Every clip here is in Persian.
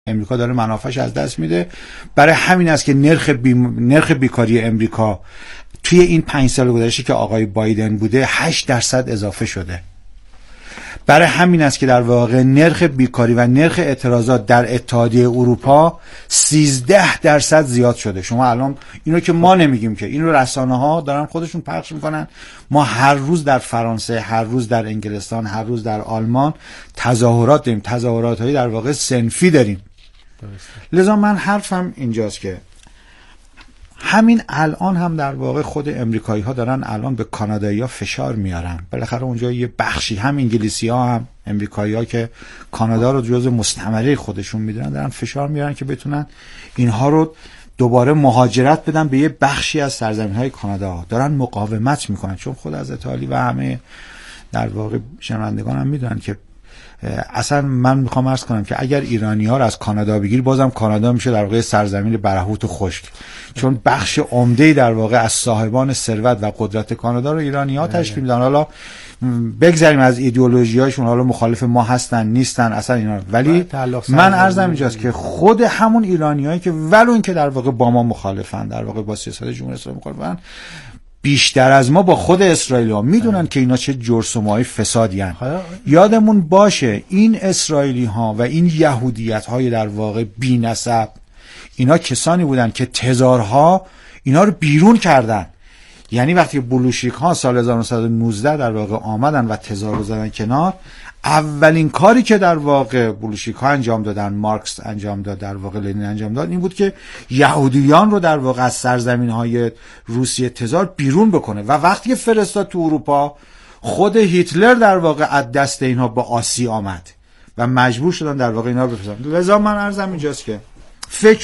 امریکا داره منافعش از دست میده. برای همین است که نرخ بیکاری امریکا توی این 5 سال گذشته که آقای بایدن بوده 8% اضافه شده. برای همین است که در واقع نرخ بیکاری و نرخ اعتراضات در اتحادیه اروپا 13% زیاد شده. شما الان اینو که ما نمیگیم، که اینو رسانه‌ها دارن خودشون پخش میکنن. ما هر روز در فرانسه، هر روز در انگلستان، هر روز در آلمان تظاهرات داریم، تظاهرات‌های در واقع صنفی داریم. لذا من حرفم اینجاست که همین الان هم در واقع خود امریکایی ها دارن الان به کانادایی ها فشار میارن. بالاخره اونجا یه بخشی هم انگلیسی ها هم امریکایی ها که کانادا رو جزء مستعمره خودشون میدونن دارن فشار میارن که بتونن اینها رو دوباره مهاجرت بدن به یه بخشی از سرزمین های کانادا. دارن مقاومت میکنن، چون خود حضرت علی و همه در واقع شنوندگان هم میدونن که اصلا من میخوام عرض کنم که اگر ایرانی ها رو از کانادا بگیر، بازم کانادا میشه در واقع سرزمین برهوت و خشک، چون بخش عمده در واقع از صاحبان ثروت و قدرت کانادا رو ایرانی ها تشکیل میدن. حالا بگذاریم از ایدئولوژی هاشون، حالا مخالف ما هستن نیستن اصلا اینا، ولی من عرضم اینجاست که خود همون ایرانیایی که ولو این که در واقع با ما مخالفن، در واقع با سیاست جمهوری اسلامی مخالفن، بیشتر از ما با خود اسرائیلی ها میدونن که اینا چه جرثومه‌های فسادی هستند. یادمون باشه این اسرائیلی ها و این یهودیت های در واقع بی نسب، اینا کسانی بودن که تزارها اینا رو بیرون کردن. یعنی وقتی بلوشیک ها سال 1919 در واقع آمدن و تزار رو زدن کنار، اولین کاری که در واقع بلوشیک ها انجام دادن، مارکس انجام داد، در واقع لنین انجام داد، این بود که یهودیان رو در واقع از سرزمین های روسیه تزار بیرون بکنه. و وقتی که فرستاد تو اروپا، خود هیتلر در واقع از دست اینها با آسی آمد و مجبور شدن در واقع اینا رو بفرستن. لذا من عرضم اینجاست که فکر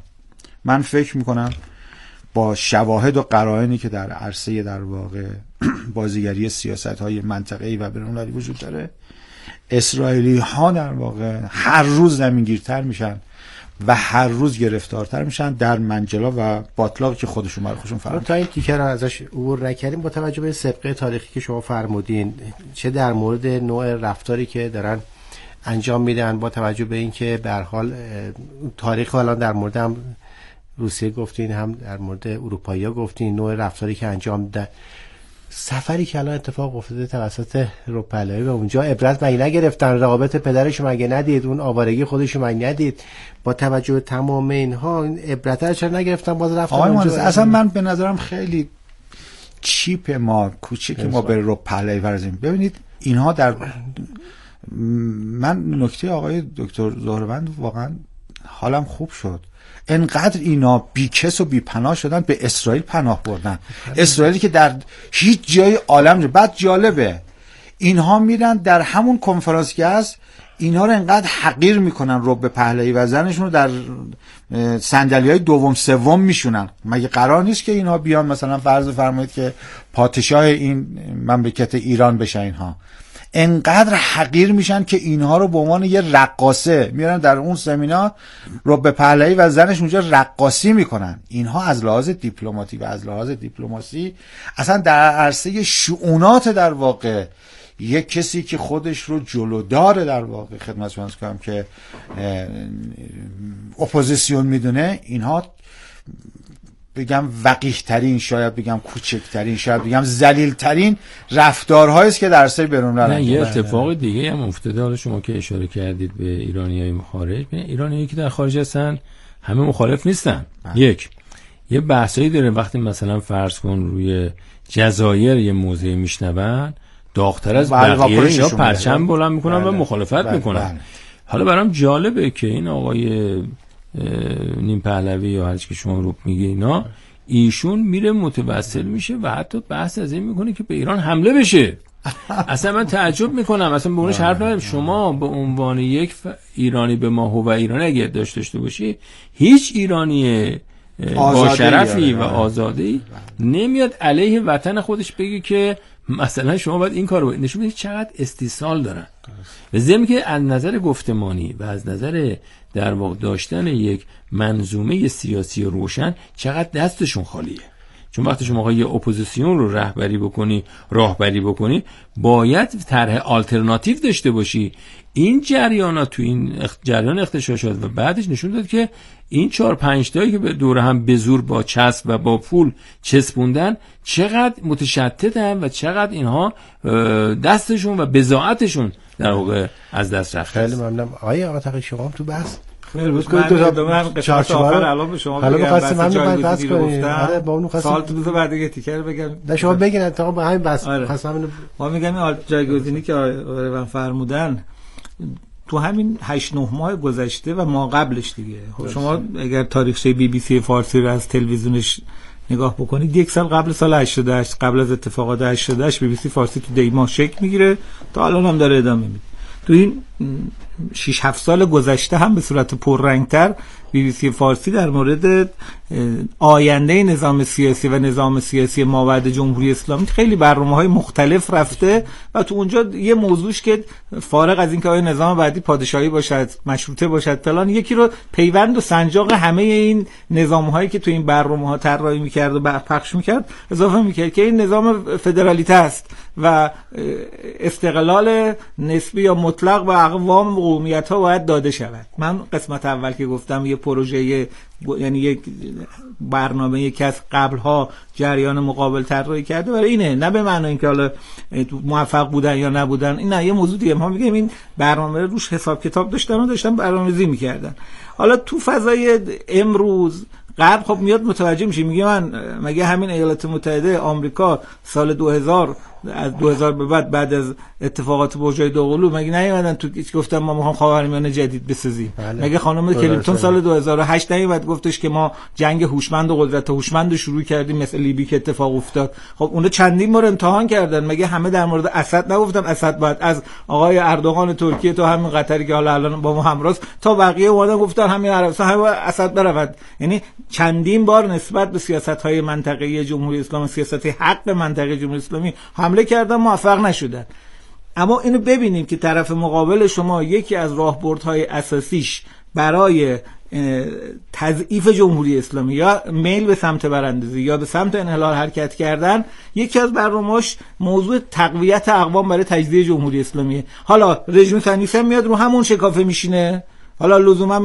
میکنم با شواهد و قرائنی که در عرصه در واقع بازیگری سیاست‌های منطقه‌ای و بین‌المللی وجود داره، اسرائیلی ها در واقع هر روز زمینگیرتر میشن و هر روز گرفتارتر میشن در منجلا و باطلاقی که خودشون برای خودشون فرمودن. تا این تیکه رو ازش عبور نکردیم، با توجه به سابقه تاریخی که شما فرمودین، چه در مورد نوع رفتاری که دارن انجام میدن، با توجه به اینکه به هر حال تاریخ الان در مورد هم روسیه گفتین، هم در مورد اروپایی‌ها گفتین، نوع رفتاری که انجام دادن، سفری که الان اتفاق افتاده توسط روپلایی و اونجا عبرت مگه نگرفتن؟ رقابت پدرشو مگه ندید؟ اون آوارگی خودشو مگه ندید؟ با توجه به تمام اینها این عبرت رو چرا نگرفتن؟ باز رفتن اونجا. اصلا من به نظرم خیلی چیپ ما، کوچیک ما به روپلایی ورزیم. ببینید اینها در من نکته آقای دکتر زهروند واقعا حالم خوب شد. انقدر اینا بیکس و بیپناه شدن، به اسرائیل پناه بردن. اسرائیلی که در هیچ جای عالم بعد جالبه اینها میرن در همون کنفرانس که هست اینها رو انقدر حقیر میکنن، رب پهلوی و زنشون رو در صندلی‌های دوم سوم میشونن. مگه قرار نیست که اینها بیان مثلا فرض فرمایید که پادشاه این مملکت ایران بشن؟ اینها انقدر حقیر میشن که اینها رو به عنوان یه رقاصه میارن در اون سمینار، رب پهلوی و زنش اونجا رقاصی میکنن. اینها از لحاظ دیپلماتی و از لحاظ دیپلماسی اصلا در عرصه شؤونات در واقع یک کسی که خودش رو جلودار در واقع خدمت شما کنم که اپوزیسیون میدونه، اینها بگم وقیح ترین، شاید بگم کوچکترین، شاید بگم ذلیل ترین رفتارهایی است که در سر برون یه اتفاق دیگه هم افتاده. حالا شما که اشاره کردید به ایرانیای خارج، ایرانیایی که در خارج هستن همه مخالف نیستن. یه بحثایی داره وقتی مثلا فرض کن روی جزایر یه موضوع میشنون، داغ‌تر از بقیه یا پرچم بلند میکنن و مخالفت میکنن. حالا برام جالبه که این آقای نیم پهلوی یا هرچی که شما رو میگی ایشون میره متوسل میشه و حتی بحث از این میکنه که به ایران حمله بشه. اصلا من تعجب میکنم، اصلا به اونش حرف ندارم. شما به عنوان یک ایرانی به ما هو ایرانی اگه داشته باشی، هیچ ایرانی با شرفی و آزادی نمیاد علیه وطن خودش بگه که مثلا شما باید این کارو نشون بدید. چقدر استیصال دارن. و ضمن که از نظر گفتمانی و از نظر در واقع داشتن یک منظومه سیاسی روشن چقدر دستشون خالیه. چون وقتی شما یه اپوزیسیون رو راهبری بکنی باید طرح آلترناتیو داشته باشی. این جریانات تو این جریان اغتشاشات و بعدش نشون داد که این 4-5 تایی که به دور هم به زور با چسب و با پول چسبوندن چقدر متشتتن و چقدر اینها دستشون و بضاعتشون در واقع از دست رفته. خیلی ممنونم. آقا تقی شما تو بحث روز کنید من قسمت آخر الان به شما بگم بس کنید. آره با اون سوال تو بذار بعد دیگه تیکر بگم. نه شما بگین اتفاقا به همین بس خواستم ما میگم این جایگزینی که آقای فرمودن تو همین 8-9 ماه گذشته و ما قبلش دیگه. خب شما اگر تاریخچه BBC فارسی رو از تلویزیونش نگاه بکنید، یک سال قبل سال 88 قبل از اتفاقات 88 BBC فارسی تو دیما شکل میگیره تا الان هم داره ادامه میده. تو این 6-7 سال گذشته هم به صورت پررنگتر BBC فارسی در مورد آینده نظام سیاسی و نظام سیاسی مابعد جمهوری اسلامی خیلی برنامه‌های مختلف رفته و تو اونجا یه موضوعش که فارغ از اینکه آیا نظام بعدی پادشاهی باشد، مشروطه باشد فلان، یکی رو پیوند و سنجاق همه این نظام‌هایی که تو این برنامه‌ها طراحی می‌کرد و پخش می‌کرد اضافه می‌کرد که این نظام فدرالیته است و استقلال نسبی یا مطلق به اقوام و قومیت‌ها باید داده شود. من قسمت اول که گفتم یه پروژه، یعنی یک برنامه که از قبلها جریان مقابل طراحی کرده، برای اینه، نه به معنی اینکه حالا موفق بودن یا نبودن، این نه، یه موضوع دیگه. ما میگیم این برنامه روش حساب کتاب داشتن برنامه‌ریزی می‌کردن. حالا تو فضای امروز غرب خب میاد متوجه میشه، میگه مگه همین ایالات متحده آمریکا سال 2000 از 2000 به بعد از اتفاقات برج‌های دوقلو مگه نیومدن تو گفتن ما میخوام خاورمیانه جدید بسازیم؟ مگه خانم کلینتون سال 2008 نیومد گفتش که ما جنگ هوشمند و قدرت هوشمند رو شروع کردیم مثل لیبی که اتفاق افتاد؟ خب اونها چندین بار امتحان کردن، مگه همه در مورد اسد نگفتن اسد باید از آقای اردوغان ترکیه تا همین قطری که حالا الان با ما همراهه تا بقیه اومدن گفتن همین عربستان هم اسد برود؟ یعنی چندین بار نسبت به سیاست‌های منطقه‌ای جمهوری اسلامی، سیاست حق منطقه جمهوری اسلامی حمله کردن، موفق نشدن. اما اینو ببینیم که طرف مقابل شما یکی از راهبردهای اساسیش برای تضعیف جمهوری اسلامی یا میل به سمت براندازی یا به سمت انحلال حرکت کردن، یکی از برنامه‌اش موضوع تقویت اقوام برای تجزیه جمهوری اسلامیه. حالا رژیم صهیونیست میاد رو همون شکافه میشینه، حالا لزوما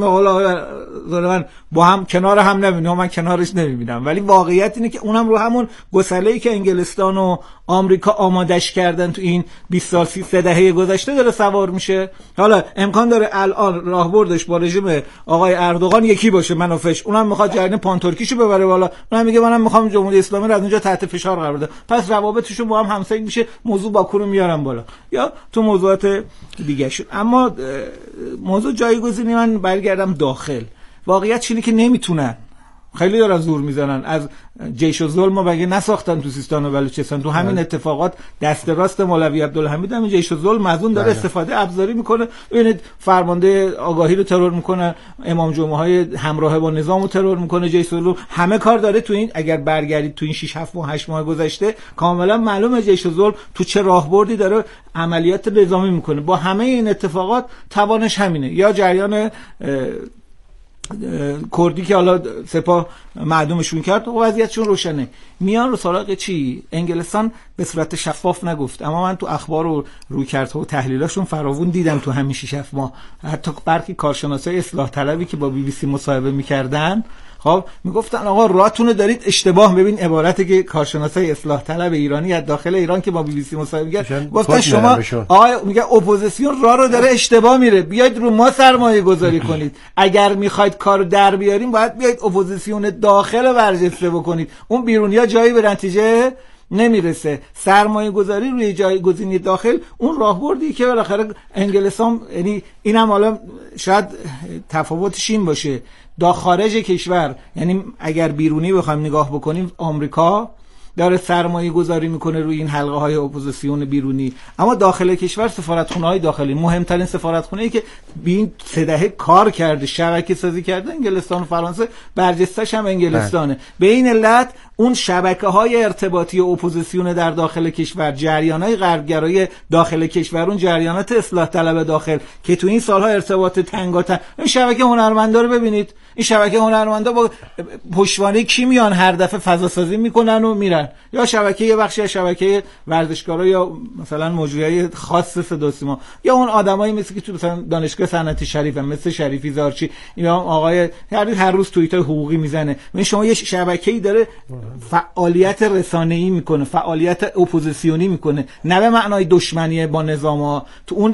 من با هم کنار هم نمیبینم، من کنارش نمیبینم، ولی واقعیت اینه که اونم رو همون گسله‌ای که انگلستان و آمریکا آمادش کردن تو این 20 سال 3 دهه گذشته داره سوار میشه. حالا امکان داره الان راهبردش با رژیم آقای اردوغان یکی باشه، منافش اونم میخواد جریان پانترکیشو ببره بالا، اونم میگه منم میخوام جمهوری اسلامی رو از اونجا تحت فشار قرار بدم، پس روابطشون با هم همسایه میشه، موضوع باکو رو میارن بالا یا تو موضوعات دیگه شد. اما موضوع جایگزینی من برگردم داخل. واقعیت اینه که نمیتونن، خیلی دارن زور میزنن. از جیش الظلم ما بگه نساختن تو سیستان و بلوچستان، تو همین اتفاقات دست راست مولوی عبدالحمید هم جیش الظلم از اون داره استفاده ابزاری میکنه. ببینید فرمانده آگاهی رو ترور میکنه، امام جمعه های همراه با نظام رو ترور میکنه، جیش الظلم همه کار داره تو این. اگر برگردید تو این 6-7 ماه 8 ماه گذشته کاملا معلومه جیش الظلم تو چه راهبردی داره عملیات نظامی میکنه. با همه این اتفاقات توانش همینه، یا جریان کردی که حالا سپاه معدومشون کرد و وضعیتشون روشنه، میان رو سراغ چی؟ انگلستان به صورت شفاف نگفت، اما من تو اخبار و رویکردها و تحلیلاشون فراوون دیدم تو همین 6-7 ماه. حتی برخی کارشناسای اصلاح طلبی که با BBC مصاحبه میکردن خب میگفتن آقا راهتون دارید اشتباه. ببین عبارتی که کارشناسای اصلاح طلب ایرانی از داخل ایران که با BBC مصاحبه کردن گفتن شما آقا میگه اپوزیسیون راه رو داره اشتباه میره، بیاید رو ما سرمایه گذاری کنید. اگر میخواید کارو در بیاریم باید بیاید اپوزیسیون داخل رو برجسته بکنید، اون بیرونیا جایی به نتیجه نمیرسه. سرمایه گذاری روی جایگزینی داخل اون راهبردی که بالاخره انگلستان، یعنی اینم حالا شاید تفاوتش این باشه، خارج کشور، یعنی اگر بیرونی بخوایم نگاه بکنیم آمریکا داره سرمایه گذاری میکنه روی این حلقه های اپوزیسیون بیرونی، اما داخل کشور سفارتخونه های داخلی، مهمترین سفارتخونه‌ای که این 3 دهه کار کرده، شبکه سازی کرده، انگلستان و فرانسه، برجستش هم انگلستانه. به این علت اون شبکه های ارتباطی اپوزیسیون در داخل کشور، جریانات غربگرای داخل کشور، اون جریانات اصلاح طلب داخل که تو این سالها ارتباط تنگاتن، این شبکه هنرمندا رو ببینید این شبکه هنرمندا با پشتوانه کی میان هر دفعه فضا سازی میکنن و میرن، یا شبکه یه بخشی از شبکه ورزشکارا یا مثلا مجریای خاص صدا و سیما، یا اون آدمایی مثل که تو مثلا دانشگاه صنعتی شریفه مثل شریفی زارچی، یا آقای هر روز توییت حقوقی میزنه. من شما یه شبکه‌ای داره فعالیت رسانه‌ای میکنه، فعالیت اپوزیسیونی میکنه، نه به معنای دشمنی با نظام‌ها. تو اون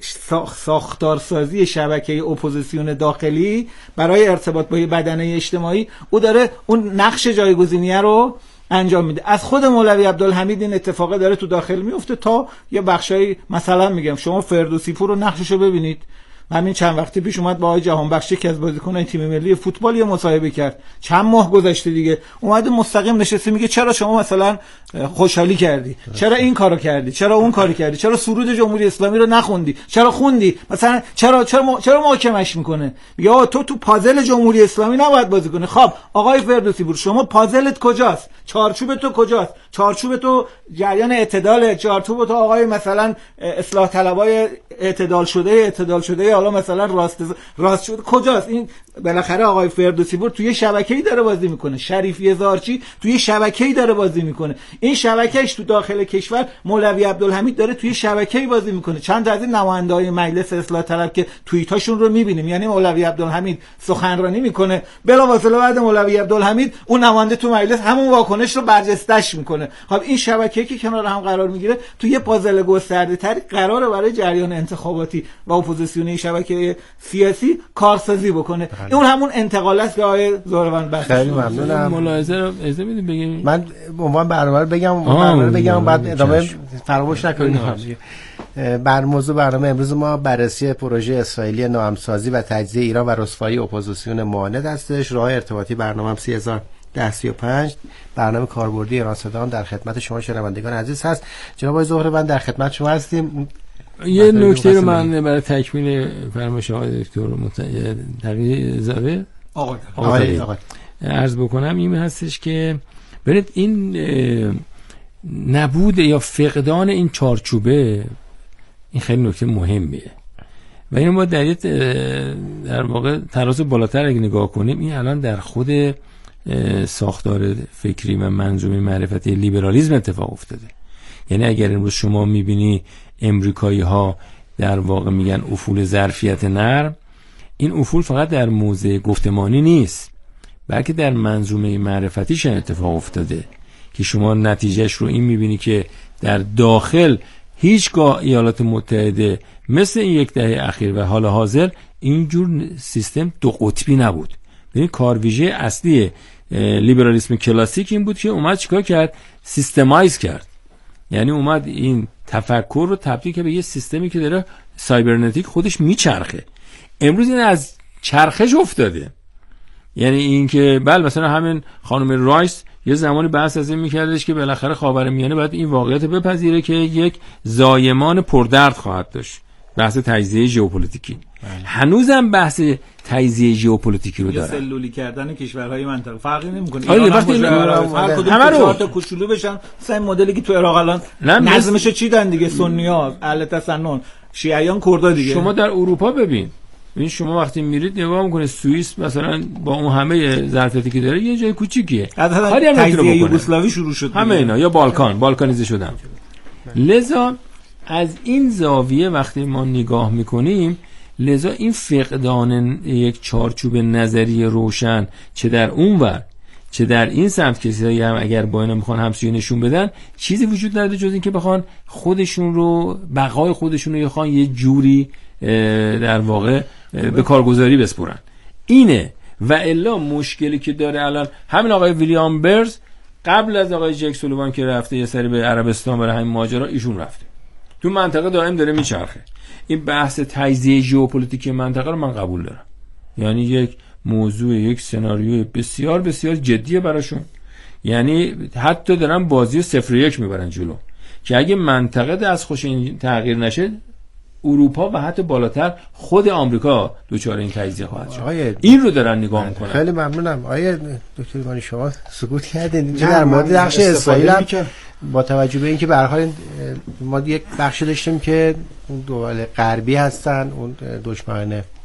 ساختارسازی شبکه اپوزیسیون داخلی برای ارتباط با بدنه اجتماعی، او داره اون نقش جایگزینیه رو انجام میده. از خود مولوی عبدالحمید این اتفاق داره تو داخل میفته تا یه بخشایی، مثلا میگم شما فردوسی پور رو نقششو ببینید، همین چند وقت پیش اومد با آقای جهانبخش که از بازیکنان تیم ملی فوتبال یه مصاحبه کرد، چند ماه گذشته دیگه، اومد مستقیم نشسته میگه چرا شما مثلا خوشحالی کردی، چرا این کارو کردی، چرا اون کارو کردی، چرا سرود جمهوری اسلامی رو نخوندی، چرا خوندی، مثلا چرا محاکمش میکنه، یا تو پازل جمهوری اسلامی نباید بازی کنی. خب آقای فردوسی پور، شما پازلت کجاست؟ چارچوب تو کجاست؟ چارچوب تو جریان اعتدال، چارچوب تو آقای مثلا اصلاح طلبای اعتدال شده حالا مثلا راست شده کجاست؟ این بالاخره آقای فردوسی پور توی شبکه‌ای داره بازی میکنه، شریفی زارچی توی شبکه‌ای داره بازی میکنه، این شبکه‌اش تو داخل کشور مولوی عبدالحمید داره توی شبکه‌ای بازی میکنه. چند تا از این نماینده‌های مجلس اصلاح طلب که توییتاشون رو میبینیم، یعنی مولوی عبدالحمید سخنرانی میکنه، بلافاصله بعد مولوی عبدالحمید اون نماینده تو مجلس همون واکنش رو برجسته‌اش میکنه. خب این شبکه‌ای که کنار هم قرار میگیره توی پازل گسترده‌تری قراره برای جریان انتخاباتی و اپوزیسیونی شبکه سیاسی کارسازی بکنه. اون همون انتقال است که آقای زهروند بخش. خیلی ممنونم. ملاحظه رو اجازه میدید بگیم؟ من عنوان برنامه رو بگم بعد ادامه فراموش نکنید. موضوع برنامه امروز ما بررسی پروژه اسرائیلی ناامن‌سازی و تجزیه ایران و رسوایی اپوزیسیون معاند هستش. راه ارتباطی برنامه 301035 برنامه کاربردی ایران صدا در خدمت شما شنوندگان عزیز هست. جناب آقای زهروند در خدمت شما هستیم. یه نکته رو من برای تکمیل فرمایش آقای دکتر تقی اضافه آقای عرض بکنم، این هستش که برید این نبود یا فقدان این چارچوبه این خیلی نکته مهمیه و این ما در واقع تراز بالاتر اگه نگاه کنیم، این الان در خود ساختار فکری و منظومه معرفتی لیبرالیسم اتفاق افتاده. یعنی اگر امروز شما میبینی امریکایی ها در واقع میگن افول ظرفیت نرم، این افول فقط در موضع گفتمانی نیست، بلکه در منظومه معرفتیش اتفاق افتاده که شما نتیجهش رو این میبینی که در داخل هیچگاه ایالات متحده مثل این یک دهه اخیر و حال حاضر اینجور سیستم دو قطبی نبود. ببین کارویژه اصلی لیبرالیسم کلاسیک این بود که اومد چیکار کرد؟ سیستمایز کرد، یعنی اومد این تفکر رو تبدیل کرد به یه سیستمی که داره سایبرنتیک خودش میچرخه. امروز این از چرخش افتاده، یعنی این که بله مثلا همین خانم رایس یه زمانی بحث از این میکردش که بالاخره خاورمیانه باید این واقعیت بپذیره که یک زایمان پردرد خواهد داشت، بحث تجزیه ژئوپلیتیکی. هنوزم بحث تجزیه ژئوپلیتیکی رو داره، سلولی کردن کشورهای منطقه فرقی نمیکنه. آره وقتی هر کدوم چهار تا کوچولو بشن، مثلا این مدلی که تو عراق الان نظمش چیدن دیگه، سنی‌ها اهل تسنن، شیعیان کردا دیگه. شما در اروپا ببین، این شما وقتی میرید نگاه میکنه سوئیس مثلا با اون همه ظرفیتی که داره یه جای کوچیکیه، تجزیه یوگسلاوی شروع شد همه اینا، یا بالکانیزه شدن. لذا از این زاویه وقتی ما نگاه میکنیم، لذا این فقدان یک چارچوب نظری روشن چه در اون ور چه در این سمت کسایی هم اگر با اینا میخوان همسویی نشون بدن، چیزی وجود نداره جز این که بخوان خودشون رو، بقای خودشون رو بخوان یه جوری در واقع به کارگزاری بسپرن. اینه و الا مشکلی که داره الان همین آقای ویلیام برز قبل از آقای جک سولیوان که رفته یه سری به عربستان برای همین ماجرا، ایشون رفته تو منطقه دائم داره میچرخه. این بحث تجزیه ژئوپلیتیک منطقه رو من قبول دارم، یعنی یک موضوع، یک سناریوی بسیار بسیار جدیه براشون، یعنی حتی دارن بازی 0-1 میبرن جلو که اگه منطقه دست خوش این تغییر نشه، اروپا و حتی بالاتر خود آمریکا دوچار این تجزیه خواهد شد. این رو دارن نگاه میکنن. خیلی ممنونم. آیه دکتر مانی شما سکوت کردین اینجا در مورد بخش اسرائیل هم با توجه به اینکه به هر حال ما یک بخشی داشتیم که اون دول غربی هستن، اون دشمنان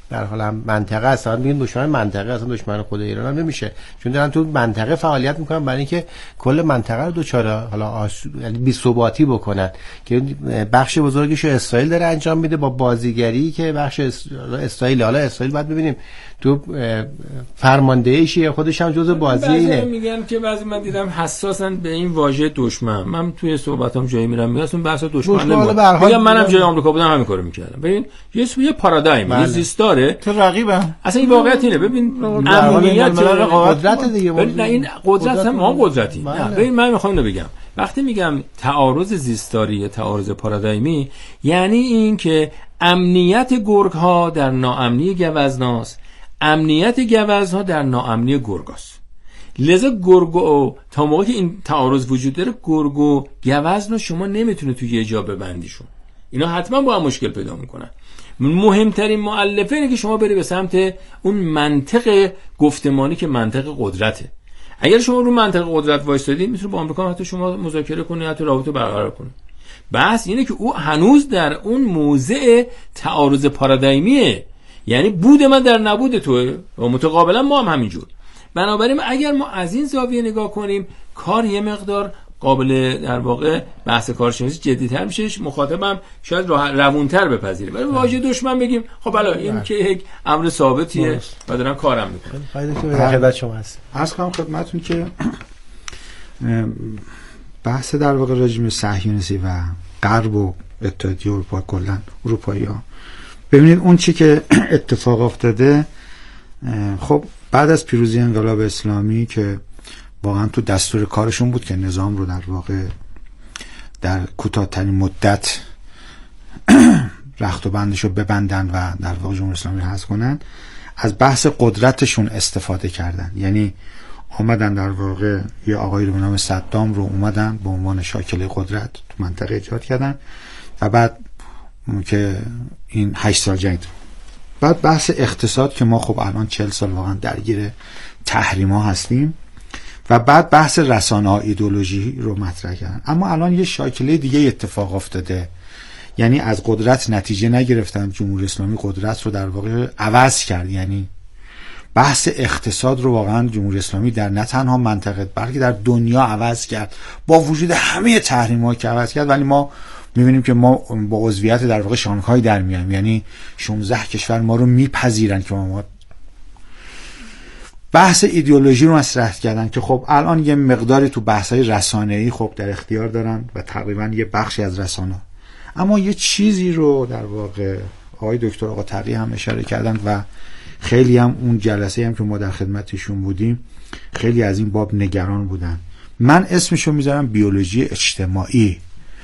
در حال هم منطقه هستن، میگن دشمن منطقه هستن، دشمن خود ایران هم نمیشه، چون دارن تو منطقه فعالیت میکنن برای اینکه کل منطقه رو دوچاره حالا یعنی بی‌ثباتی بکنن، که بخش بزرگیش اسرائیل داره انجام میده با بازیگری که بخش اسرائیل، حالا اسرائیل بعد ببینیم تو فرماندهیش خودش هم جزء بازی اینه. میگن که بعضی من دیدم حساسن به این واژه دشمن. من توی صحبتام جایی میرم میگم اون بحث دشمن نمیگم، میگم منم جای آمریکا بودم همین کارو میکردم. ببین یه پارادایم یه زیستاره تو رقیبم، اصلا این واقعیت اینه. ببین امنیت قدرت دیگه، نه این قدرت ما قدرتی نه. ببین من میخوام اینو بگم، وقتی میگم تعارض زیستاری، تعارض پارادایمی، یعنی این که امنیت گرگ‌ها در ناامنی گوزناست، امنیت گوزن‌ها در ناامنی گرگاست. لذا گرگو تا موقعی که این تعارض وجود داره، گرگو گوزن شما نمیتونه توی یه جا ببندیشون، اینا حتما با هم مشکل پیدا میکنن. مهمترین مؤلفه اینه که شما بری به سمت اون منطق گفتمانی که منطق قدرته. اگر شما رو منطق قدرت وایسادید، میتونه با آمریکا حتی شما مذاکره کنید، حتی رابطه برقرار کنید. بحث اینه که او هنوز در اون موضع تعارض پارادایمیه، یعنی بود من در نبود توه و متقابلا ما هم همینجور. بنابراین اگر ما از این زاویه نگاه کنیم، کار یه مقدار قابل در واقع بحث کارشناسی جدی‌تر میشه، مخاطبم شاید روونتر بپذیره. ولی واژه دشمن بگیم خب بله این که یک امر ثابتیه و دارن کارم میکنن. فایده خدمت شما هست. عرض کنم خدمتتون که بحث در واقع رژیم صهیونیستی و غرب و اتحادیه اروپا، کلا اروپایی‌ها، ببینید اون چی که اتفاق افتاده، خب بعد از پیروزی انقلاب اسلامی که واقعا تو دستور کارشون بود که نظام رو در واقع در کوتاه‌ترین مدت رخت و بندش رو ببندن و در واقع جمهوری اسلامی رو حذف کنن، از بحث قدرتشون استفاده کردن. یعنی آمدن در واقع یه آقایی رو به نام صدام رو اومدن به عنوان شاکله قدرت تو منطقه ایجاد کردن و بعد که این 8 سال جنگ، بعد بحث اقتصاد که ما خب الان 40 سال واقعا درگیر تحریما هستیم، و بعد بحث رسانه‌ها ایدئولوژی رو مطرح کردن. اما الان یه شاکله دیگه اتفاق افتاده، یعنی از قدرت نتیجه نگرفتن، جمهوری اسلامی قدرت رو در واقع عوض کرد. یعنی بحث اقتصاد رو واقعا جمهوری اسلامی در نه تنها منطقه بلکه در دنیا عوض کرد، با وجود همه تحریم‌ها که عوض کرد. ولی ما می‌بینیم که ما با عضویت در واقع شانگهای در میایم، یعنی 16 کشور ما رو میپذیرن که ما بحث ایدئولوژی رو مطرح کردن که خب الان یه مقداری تو بحث‌های رسانه‌ای خب در اختیار دارن و تقریبا یه بخشی از رسانه. اما یه چیزی رو در واقع آقای دکتر آقا تقی هم اشاره کردن و خیلی هم اون جلسه هم که ما در خدمتشون بودیم خیلی از این باب نگران بودن. من اسمشو میذارم بیولوژی اجتماعی،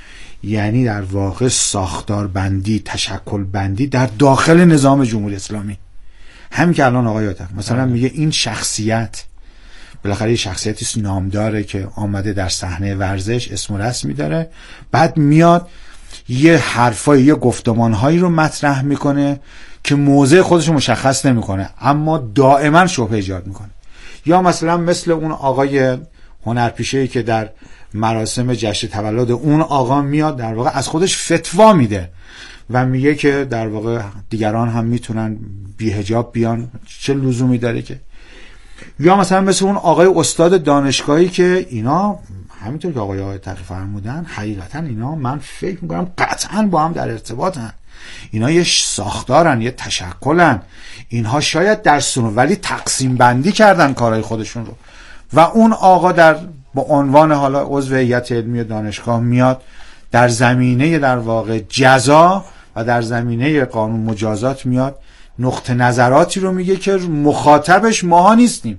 یعنی در واقع ساختار بندی، تشکل بندی در داخل نظام جمهوری اسلامی. همین که الان آقای آتک مثلا میگه این شخصیت بالاخره یه شخصیتی نامداره که آمده در صحنه ورزش، اسم و رسمی داره، بعد میاد یه حرفای یه گفتمانهایی رو مطرح میکنه که موضع خودش رو مشخص نمیکنه اما دائما شبهه ایجاد میکنه. یا مثلا مثل اون آقای هنرپیشه‌ای که در مراسم جشن تولد اون آقا میاد در واقع از خودش فتوا میده و میگه که در واقع دیگران هم میتونن بی حجاب بیان، چه لزومی داره که. یا مثلا مثل اون آقای استاد دانشگاهی که اینا همینطور که آقای تقی فرمودن حقیقتا اینا من فکر میکنم قطعا با هم در ارتباطن، اینا یه ساختارن، یه تشکلن، اینها شاید در سنو ولی تقسیم بندی کردن کارهای خودشون رو. و اون آقا در با عنوان حالا عضو هیئت علمی دانشگاه میاد در زمینه در واقع جزا و در زمینه قانون مجازات میاد نقطه نظراتی رو میگه که مخاطبش ماها نیستیم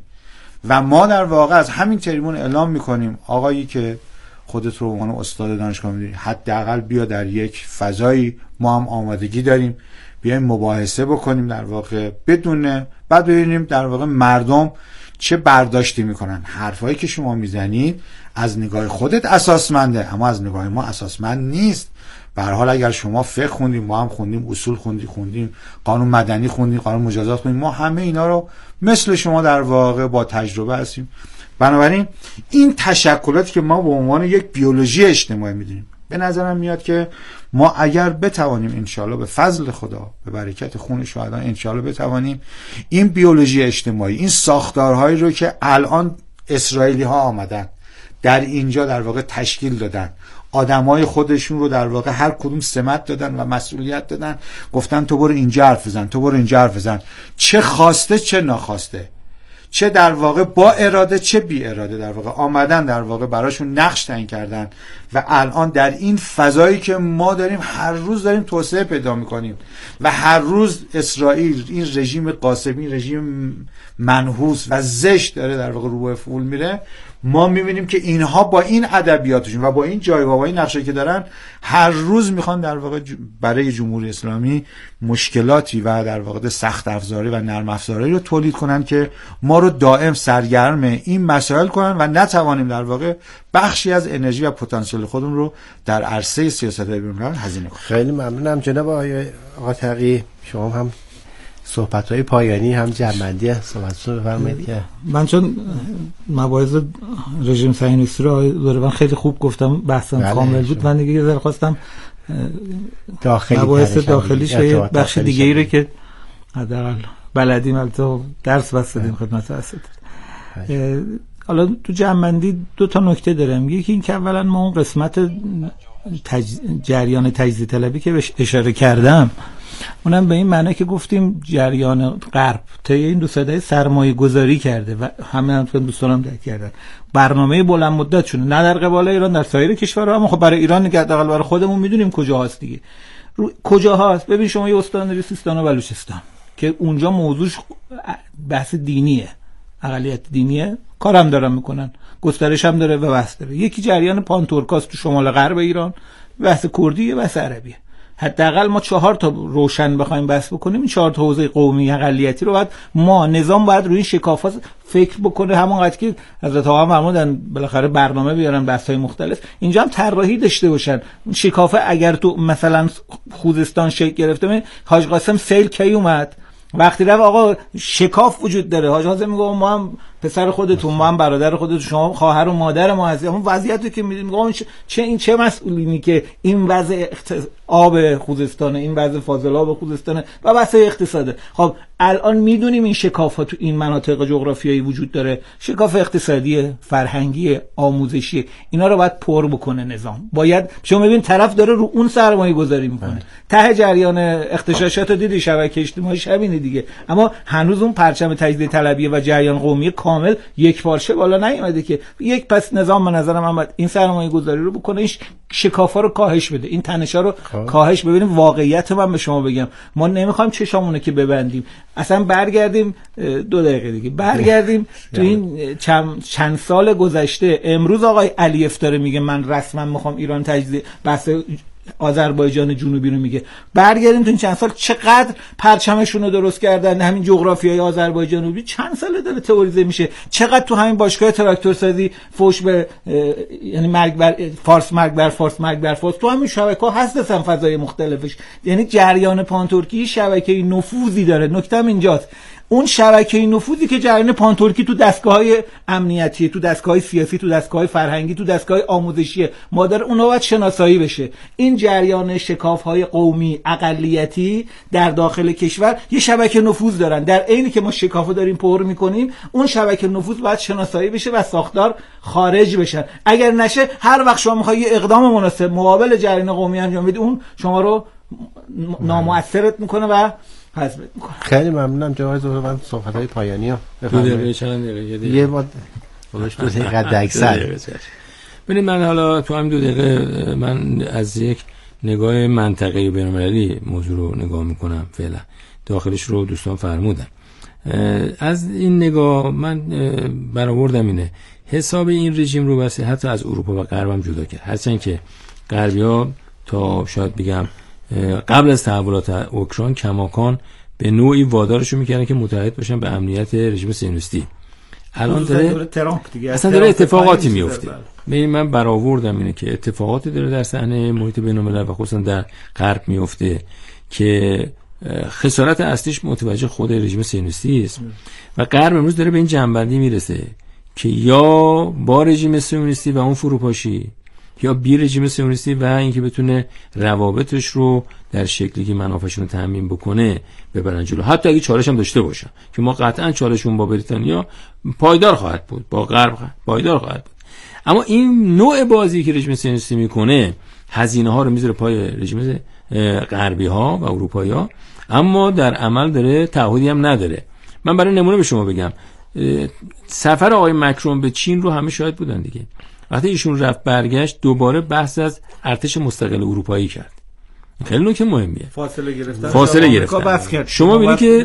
و ما در واقع از همین تریبون اعلام میکنیم آقایی که خودت رو به عنوان استاد دانشگاه میدونی حداقل بیا در یک فضایی، ما هم آمادگی داریم بیایم مباحثه بکنیم در واقع بدون، بعد ببینیم در واقع مردم چه برداشتی میکنن. حرفایی که شما میزنید از نگاه خودت اساسمنده اما از نگاه ما اساسمند نیست. به هر حال اگر شما فقه خوندیم، ما هم خوندیم، اصول خوندیم، قانون مدنی خوندیم، قانون مجازات خوندیم، ما همه اینا رو مثل شما در واقع با تجربه هستیم. بنابراین این تشکلاتی که ما به عنوان یک بیولوژی اجتماعی میدونیم، به نظرم میاد که ما اگر بتوانیم انشالله به فضل خدا، به برکت خون شهدا، انشالله بتوانیم این بیولوژی اجتماعی، این ساختارهایی رو که الان اسرائیلی ها آمدن در اینجا در واقع تشکیل دادن، آدمای خودشون رو در واقع هر کدوم سمت دادن و مسئولیت دادن، گفتن تو برو اینجا حرف بزن، تو برو اینجا حرف بزن، چه خواسته چه ناخواسته، چه در واقع با اراده چه بی اراده، در واقع آمدن در واقع براشون نقش تعیین کردن و الان در این فضایی که ما داریم هر روز داریم توسعه پیدا میکنیم و هر روز اسرائیل، این رژیم قاسمی، رژیم منحوس و زشت داره در واقع رو به افول میره. ما میبینیم که اینها با این ادبیاتشون و با این جایگاه و با این نقشه‌ای که دارن هر روز میخوان در واقع برای جمهوری اسلامی مشکلاتی و در واقع سخت افزاری و نرم افزاری رو تولید کنن که ما رو دائم سرگرم این مسائل کنن و نتوانیم در واقع بخشی از انرژی و پتانسیل خودمون رو در عرصه سیاست بین‌الملل هزینه کنیم. خیلی ممنونم جناب آقا تقی. شما هم صحبت‌های پایانی هم جمع‌بندی صحبتتون بفرمایید. که من چون مباحث رژیم صهیونیستی رو من خیلی خوب گفتم، بحثم کامل بود، من دیگه یه ذره خواستم مباحث داخلیش و یه بخش دیگه ای رو که حداقل بلدیم البته درس بستیم خدمت اساتید. حالا تو جمع‌بندی دو تا نکته دارم. یکی این که اولا ما اون قسمت جریان تجزیه طلبی که بهش اشاره کردم، اونم به این معنی که گفتیم جریان غرب تا این دو سده سرمایه گذاری کرده و همه دوستانم درک کردن، برنامه بلند مدت شونه نه در قبال ایران، در سایر کشورها، اما خب برای ایران نگه حداقل برای خودمون میدونیم کجا هست دیگه. کجا هست؟ ببین شما یه استان داری سیستان و بلوچستان که اونجا موضوعش بحث دینیه، اقلیت دینیه، کارم دارن میکنن، گسترش هم داره و بحث داره. یکی جریان پانتورکاست تو شمال غرب ایران، بحث کردیه، بحث عربیه. حداقل ما 4 تا روشن بخوایم بحث بکنیم، این 4 تا حوزه قومی اقلیتی رو باید ما نظام باید روی این شکافات فکر بکنه، همونقدر که حضرت آقا فرمودن بالاخره برنامه بیارن بحث‌های مختلف، اینجا هم طراحی داشته باشن. شکافه اگر تو مثلا خوزستان شکل گرفته، حاج قاسم سیل کی اومد؟ وقتی رفت آقا شکاف وجود داره، حاج قاسم میگه ما هم پسر خودتون، ما هم برادر خودتون، شما خواهر و مادر ما هستید، اون وضعیتی که میگم چه مسئولینی که این وضع آب خوزستان، این وضع فاضل آب خوزستان و بحث اقتصاده. خب الان میدونیم این شکافات تو این مناطق جغرافیایی وجود داره، شکاف اقتصادی، فرهنگی، آموزشی، اینا رو باید پر بکنه نظام. باید شما ببین طرف داره رو اون سرمایه گذاری میکنه. ته جریان اغتشاشات رو دیدی، شبکه اجتماعی شبینه دیگه، اما هنوز اون پرچم تجزیه طلبی و جریان قومی کامل یک پارچه بالا نیومده که یک پس نظام به نظرم هم این سرمایه گذاری رو بکنه، این شکافا رو کاهش بده، این تنشا رو کاهش. ببینیم واقعیت من به شما بگم، ما نمیخوایم چشامونه که ببندیم، اصلا برگردیم 2 دقیقه دیگه برگردیم تو این چند سال گذشته. امروز آقای علیف داره میگه من رسما میخوام ایران تجزیه، بس آذربایجان جنوبی رو میگه. برگردیم تو این چند سال چقدر پرچمشون رو درست کردن، همین جغرافیای آذربایجان جنوبی چند ساله داره تئوریزه میشه، چقدر تو همین باشگاه تراکتور سازی فوش به یعنی مرگ بر فارس، مرگ بر فارس، مرگ بر فارس، تو همین شبکه‌ها هست اصلا فضای مختلفش. یعنی جریان پانتورکی شبکه نفوذی داره. نکته‌ام اینجاست، اون شبکه نفوذی که جریان پانتورکی تو دستگاه‌های امنیتی، تو دستگاه‌های سیاسی، تو دستگاه‌های فرهنگی، تو دستگاه‌های آموزشی ما داره، اونها باید شناسایی بشه. این جریان شکاف‌های قومی اقلیتی در داخل کشور یه شبکه نفوذ دارن، در عینی که ما شکافو داریم پر می‌کنیم، اون شبکه نفوذ باید شناسایی بشه و ساختار خارج بشن. اگر نشه هر وقت شما می‌خوای یه اقدام مناسب مقابل جریان قومی انجام بدی، اون شما رو نامؤثرت می‌کنه و حذفت می‌کنه. خیلی ممنونم جناب زهره. من صحبت‌های پایانی رو بفرمایید. چند دقیقه یه ما بلاش 2 دقیقه اکثر. ببینید من حالا تو همین 2 دقیقه من از یک نگاه منطقه‌ای بین‌المللی موضوع رو نگاه می‌کنم. فعلا داخلش رو دوستان فرمودن. از این نگاه من برآوردم اینه حساب این رژیم رو واسه حتی از اروپا و غرب هم جدا کرد. هرچند که غربی‌ها تا شاید بگم قبل از تحولات اوکراین کماکان به نوعی وادارشون میکردن که متحد باشن به امنیت رژیم صهیونیستی. الان داره اصلا داره اتفاقاتی میفته. من برآوردم اینه که اتفاقاتی داره در صحنه محیط بین‌الملل و خصوصا در غرب میفته که خسارت اصلیش متوجه خود رژیم صهیونیستی است و غرب امروز داره به این جنبندی میرسه که یا با رژیم صهیونیستی و اون فروپاشی یا بی رژیم صهیونیستی و اینکه بتونه روابطش رو در شکلی که منافعشون رو تامین بکنه ببرن جلو، حتی اگه چالش هم داشته باشن که ما قطعا چالشون با بریتانیا پایدار خواهد بود، با غرب پایدار خواهد بود. اما این نوع بازی که رژیم صهیونیستی میکنه هزینه ها رو میذاره پای رژیم غربی ها و اروپایی ها، اما در عمل داره تعهدی هم نداره. من برای نمونه به شما بگم، سفر آقای مکرون به چین رو همه شاهد بودن دیگه. وقتی ایشون رفت برگشت دوباره بحث از ارتش مستقل اروپایی کرد. خیلی نکته مهمیه. فاصله گرفتن. شما می‌بینید که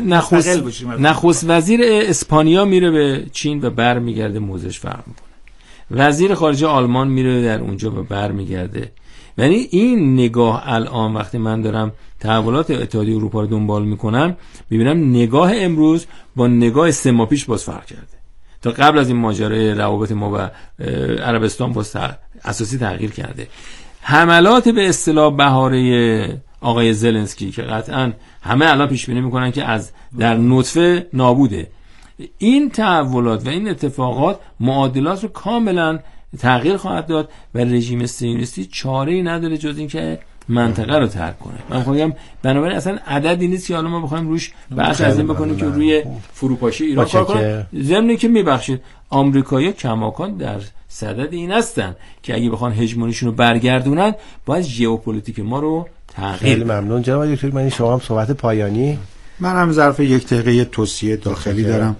نخست وزیر اسپانیا میره به چین و برمیگرده، موضعش فرق میکنه. وزیر خارجه آلمان میره در اونجا و برمیگرده. یعنی این نگاه الان وقتی من دارم تحولات اتحادیه اروپا رو دنبال میکنم، ببینم نگاه امروز با نگاه 3 ماه پیش باز فرق کرده. تا قبل از این ماجرای روابط ما و عربستان باز اساسی تغییر کرده. حملات به اصطلاح بهاره آقای زلنسکی که قطعا همه الان پیش بینی میکنن که از در نطفه نابوده، این تحولات و این اتفاقات معادلات رو کاملا تغییر خواهد داد و رژیم صهیونیستی چاره‌ای نداره جز اینکه منطقه رو ترک کنه. من میگم بنابراین اصلا عددی نیست که حالا ما بخوایم روش بحث از این بکنیم که روی فروپاشی ایران کار کنه. ضمن که میبخشید آمریکایی‌ها کماکان در صدد این هستن که اگه بخوان هژمونیشون رو برگردونن باید ژئوپلیتیک ما رو تغییر. خیلی ممنون جناب دکتر. من شما هم صحبت پایانی. من هم ظرف 1 دقیقه توصیه داخلی دارم.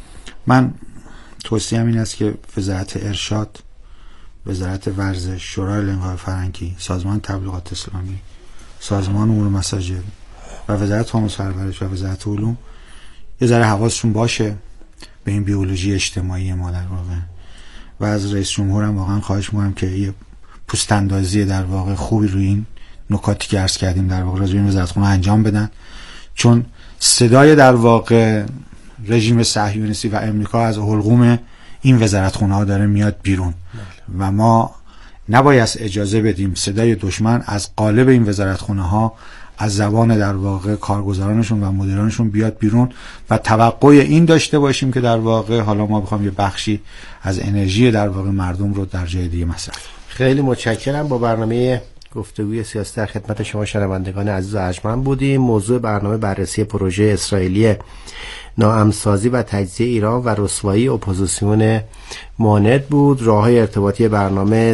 من توصیه‌ام این است که وزارت ارشاد، وزارت ورزش، شورای لنگ‌های فرهنگی، سازمان تبلیغات اسلامی، سازمان امور مساجد و وزارت آموزش و پرورش و وزارت علوم یه ذره حواسشون باشه به این بیولوژی اجتماعی ما در واقع. و از رئیس جمهور هم واقعا خواهش می‌کنم که یه پوست اندازی در واقع خوبی روی این نکاتی که عرض کردیم در واقع راجع به این وزارتخونه انجام بدن، چون صدای در واقع رژیم صهیونیستی و امریکا از حلقوم این وزارتخونه ها داره میاد بیرون و ما نباید اجازه بدیم صدای دشمن از قالب این وزارتخونه ها از زبان در واقع کارگزارانشون و مدیرانشون بیاد بیرون و توقع این داشته باشیم که در واقع حالا ما بخوام یه بخشی از انرژی در واقع مردم رو در جای دیگه مصرف. خیلی متشکرم. با برنامه گفتگوی سیاسی در خدمت شما شنوندگان عزیز و ارجمند بودیم. موضوع برنامه بررسی پروژه اسرائیلی ناامن‌سازی و تجزیه ایران و رسوایی اپوزیسیون ماند بود. راه‌های ارتباطی برنامه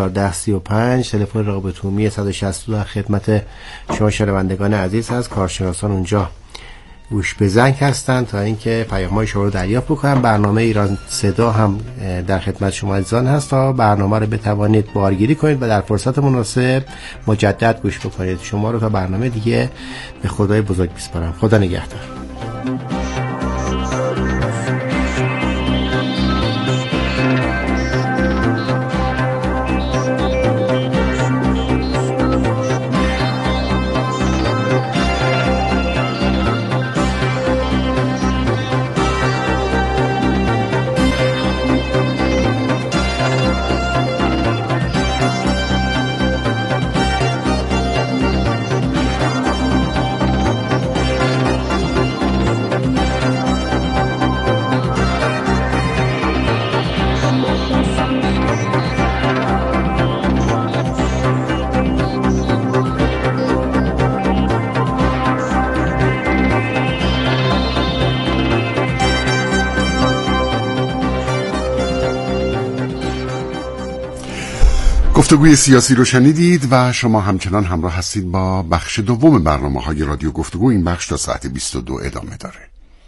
301035 تلفن رابط عمومی 162 در خدمت شما شنوندگان عزیز هست. کارشناسان اونجا گوش به زنگ هستند تا اینکه پیام‌های شما رو دریافت بکنم. برنامه ایران صدا هم در خدمت شما عزیزان هست تا برنامه رو بتوانید بارگیری کنید و در فرصت مناسب مجدد گوش بکنید. شما رو تا برنامه دیگه به خدای بزرگ میسپارم. خدا نگهدار. گفتگوی سیاسی رو شنیدید و شما همچنان همراه هستید با بخش دوم برنامه‌های رادیو گفتگو. این بخش تا ساعت 22 ادامه داره.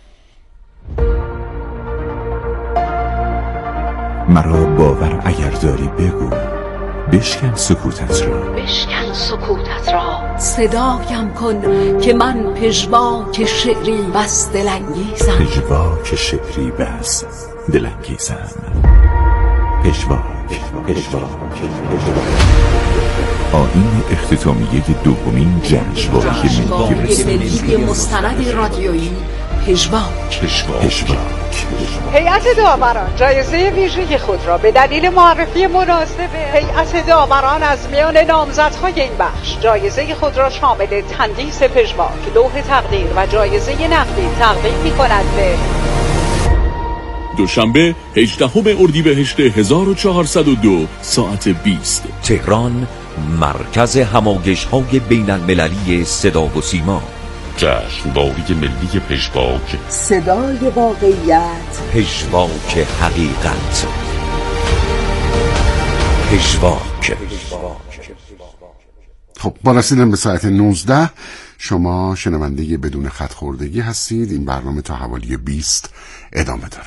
مرا باور اگر داری بگو، بشکن سکوتت را، بشکن سکوتت را، صدایم کن که من پژواک شعری بس دلانگیزم، پژواک شعری بس دلانگیزم. پژواک آیین اختتامیه دومین جشنواره ملی مستند رادیویی پژواک. هیئت داوران جایزه ویژه خود را به دلیل معرفی مناسب هیئت داوران از میان نامزدهای این بخش جایزه خود را شامل تندیس پژواک، لوح تقدیر و جایزه نقدی تقدیم می‌کند به دوشنبه 18 اردیبهشت 1402 ساعت 20. تهران، مرکز همایش‌های بین‌المللی صدا و سیما. جشنواره ملی پژواک، صدای واقعیت، پژواک حقیقت. پژواک. خب با رسیدن به ساعت 19 شما شنونده بدون خط خوردگی هستید. این برنامه تا حوالی 20 ادامه داره.